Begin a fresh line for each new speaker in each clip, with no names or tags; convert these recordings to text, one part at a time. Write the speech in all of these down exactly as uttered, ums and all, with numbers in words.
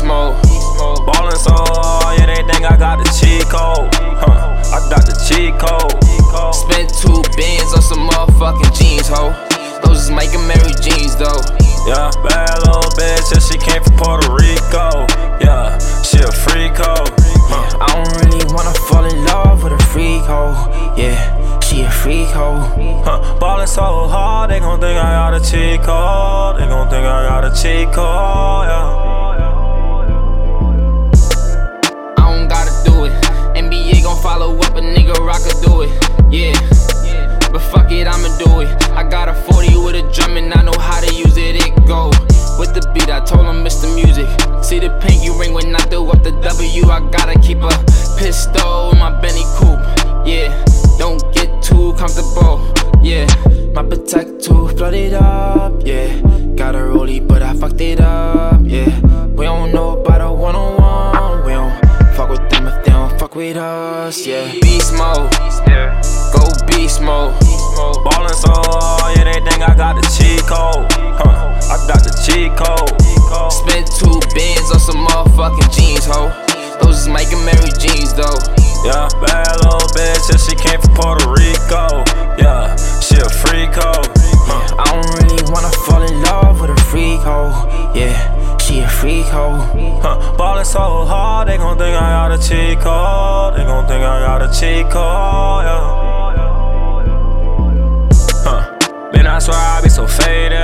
beast mode. Ballin' so hard, yeah, they think I got the cheat code. Huh, I got the cheat code.
Spent two bands on some motherfucking jeans, ho. Those is making Mary jeans, though.
Yeah, bad little bitch, and she came from Puerto Rico. Yeah, she a freak hoe. Huh.
I don't really wanna fall in love with a freak hoe. Yeah, she a freak hoe.
Huh, ballin' so hard, they gon' think I got a cheat code. They gon' think I got a cheat code, yeah.
I don't gotta do it. N B A gon' follow up, a nigga rock could do it. Yeah, but fuck it, I'ma do it. I got a forty with a drum and I know how to use it, it go. With the beat, I told him it's the music. See the pinky ring when I throw up the W. I gotta keep a pistol in my Benny coupe. Yeah, don't get too comfortable. Yeah, my protector flooded up. Yeah, got a rollie, but I fucked it up. Yeah, we don't know about a one-on-one. We don't fuck with them if they don't fuck with us. Yeah, beast mode. Go beast mode.
Ballin' so hard, yeah, they think I got the cheat code. Huh, I got the cheat code.
Spent two bands on some motherfucking jeans, ho. Those is making Mary jeans, though.
Yeah, bad little bitch, and she came from Puerto Rico. Yeah, she a freak hoe. Huh.
I don't really wanna fall in love with a freak hoe. Yeah, she a freak hoe.
Huh, ballin' so hard, they gon' think I got a cheat code. They gon' think I got a cheat code, yeah. Man, I swear I be so faded.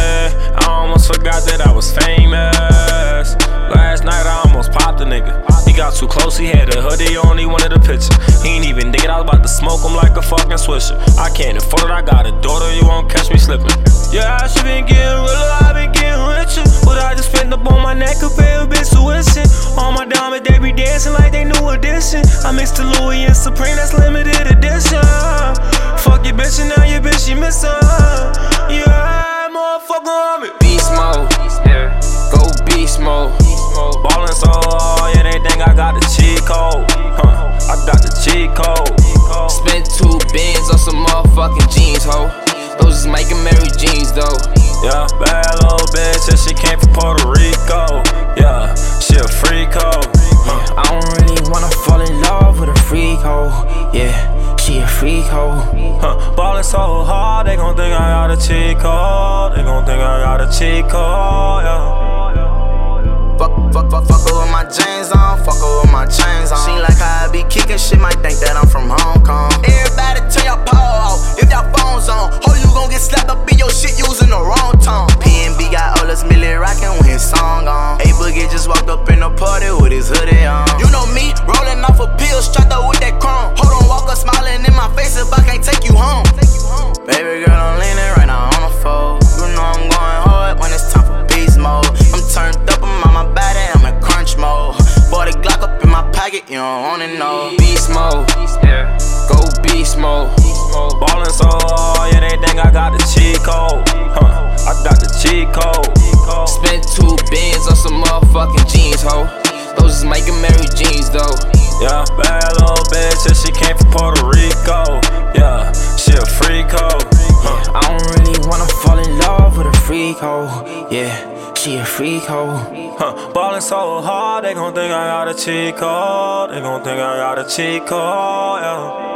I almost forgot that I was famous. Last night I almost popped a nigga. He got too close, he had a hoodie on, he wanted a picture. He ain't even thinking I was about to smoke him like a fucking swisher. I can't afford it, I got a daughter, you won't catch me slipping. Yeah, I should been getting realer, I been getting richer. But I just spent up on my neck, a pay a bitch tuition. All my diamonds, they be dancing like they new edition. I mixed the Louis and Supreme, that's limited edition. Fuck your bitch and now your bitch, she miss her. Yeah, motherfucker, I'm it.
Beast mode, go beast mode.
Ballin' so hard, yeah, they think I got the cheat code. Huh, I got the cheat code.
Spent two bands on some motherfucking jeans, ho. Those is making Mary jeans, though.
Yeah, bad little bitch, and she came from Puerto Rico. Yeah, she a freak hoe. Huh.
I don't really wanna fall in love with a freak hoe. Yeah, she a freak hoe.
Huh, ballin' so hard, they gon' think I got a cheat code. They gon' think I got a cheat code, yeah.
Fuck, fuck, fuck, fuck her with my jeans on, fuck her with my chains on. She like how I be kicking shit, might think that I'm from Hong Kong. Everybody turn your power off, if y'all phones on. Ho, you gon' get slapped up in your shit using the wrong tone. P N B got all this Millie rockin' when his song on. A Boogie just walked up in the party with his hoodie on. You know me, rollin' off a pill, strapped up with that chrome. Hold on, walk up smiling in my face if I can't take you home. Baby girl, I'm leaning right now on the phone. You know I'm going hard when it's time for beast mode. I'm turned up, I'm on my body, I'm in crunch mode. Bought a Glock up in my pocket, you don't wanna know.
Beast mode, go beast mode.
Ballin' so hard, yeah, they think I got the cheat code. Huh, I got the cheat code.
Spent two bands on some motherfucking jeans, ho. Those is making Mary jeans, though.
Yeah, bad little bitch, and she came from Puerto Rico. Yeah, she a freak hoe. Huh.
I don't really wanna fall in love with a freak hoe. Yeah, she a freak hoe.
Huh, ballin' so hard, they gon' think I got a cheat code. They gon' think I got a cheat code, yeah.